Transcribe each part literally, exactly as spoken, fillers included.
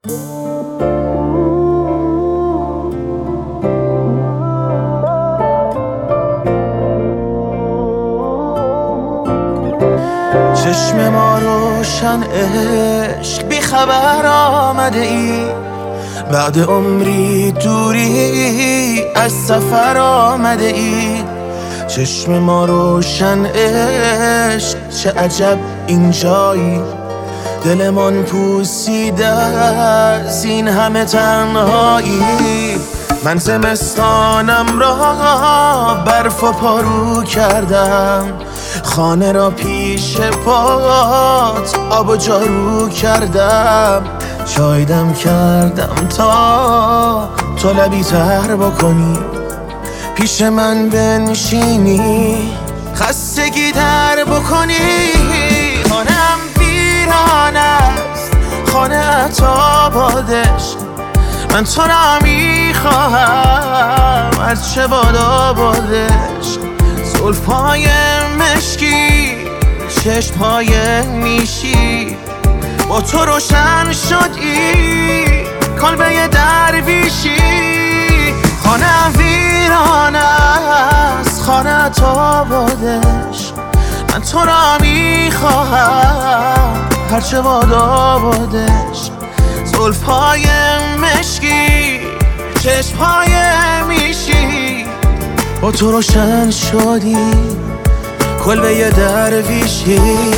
چشم ما روشن عشق بی خبر آمده ای، بعد عمری دوری از سفر آمده ای. چشم ما روشن عشق چه عجب اینجایی، دلمان پوسیده از این همه تنهایی. من زمستانم را برف و پارو کردم، خانه را پیش پات آب و جارو کردم. چای دم کردم تا تو لبی تر بکنی، پیش من بنشینی خستگی در بکنی. خانم ویران است، خانه تا بادش، من تو را میخواهم هرچه بادا بادش. زلفای مشکی، چشمهای نیشی، با تو روشن شدی کلبه درویشی. خانه ویران است، خانه تا بادش، من تو را میخواهم هرچه بادا بادش. زلفای مشکی، چشمهای میشی، با تو روشن شدی کلبه درویشی.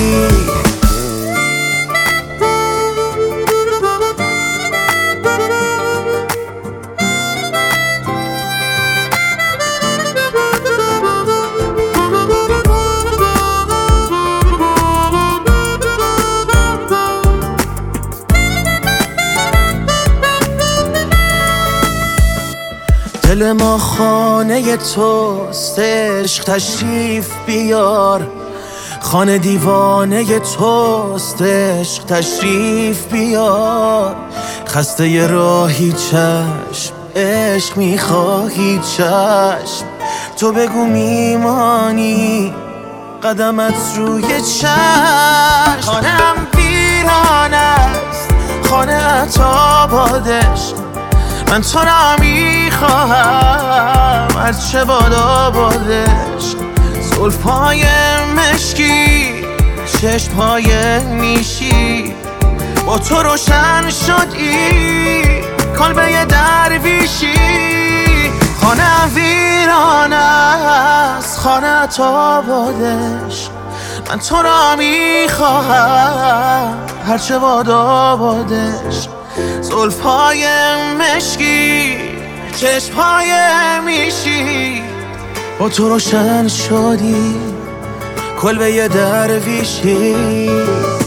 دل ما خانه توست، عشق تشریف بیار. خانه دیوانه توست، عشق تشریف بیار. خسته ی راهی چشم، عشق میخواهی چشم. تو بگو میمانی قدمت روی چشم. خانم ویران است، خانه تا بادش، من تو را میخواهم هرچه بادا بادش. زلفای مشکی، چشمهای نیشی، با تو روشن شدی کلبه درویشی. خانه ویران است، خانه تا بادش، من تو را میخواهم هرچه بادا بادش. زلفای مشکی، چشمهای میشی، با تو روشن شدی کلبه درویشی.